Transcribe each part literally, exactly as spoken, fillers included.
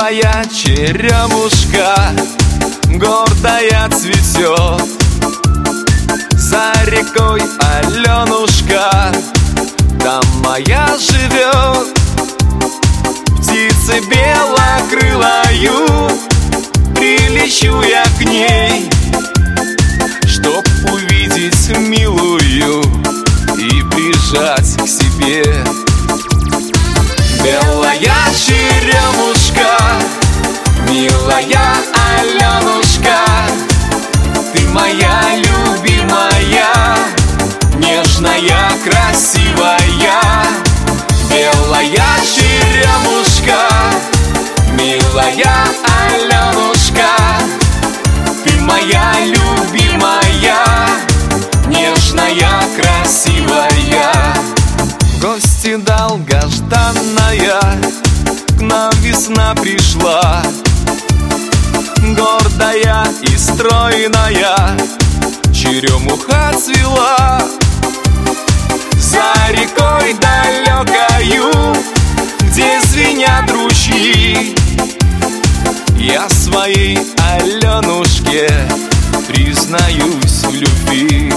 Белая черемушка гордая цветет, за рекой Аленушка, там моя живет. Птицы белокрылою прилечу я к ней, чтоб увидеть милую и прижать к себе. Белая черемушка, милая Аленушка, ты моя любимая, нежная, красивая. Белая черемушка, милая Аленушка, ты моя любимая, нежная, красивая. В гости долгожданная, к нам весна пришла, гордая и стройная, черемуха цвела. За рекой далекою, где звенят ручьи, я своей Аленушке признаюсь в любви.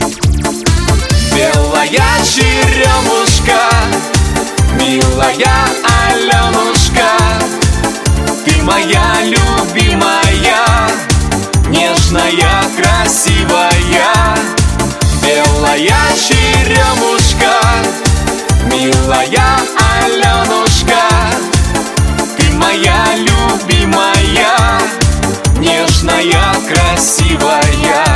Белая черемушка, милая Аленушка, ты моя любимая, нежная, красивая. Белая черемушка, милая Аленушка, ты моя любимая, нежная, красивая.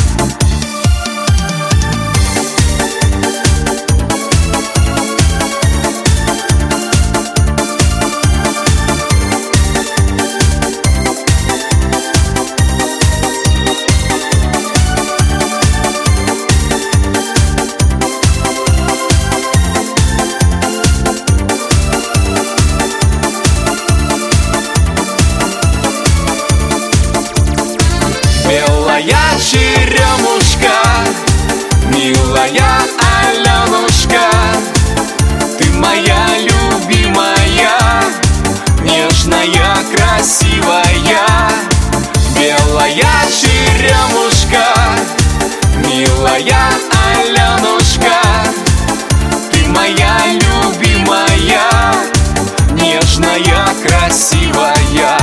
Белая черемушка, милая Аленушка, ты моя любимая, нежная, красивая. Белая черемушка, милая Аленушка, ты моя любимая, нежная, красивая.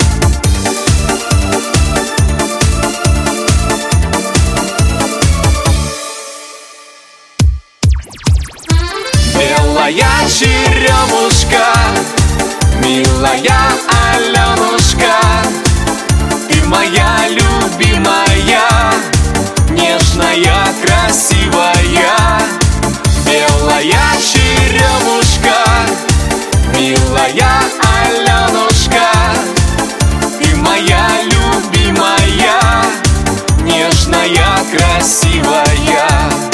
Белая черемушка, милая Аленушка, ты моя любимая, нежная, красивая. Белая черемушка, милая Аленушка, ты моя любимая, нежная, красивая.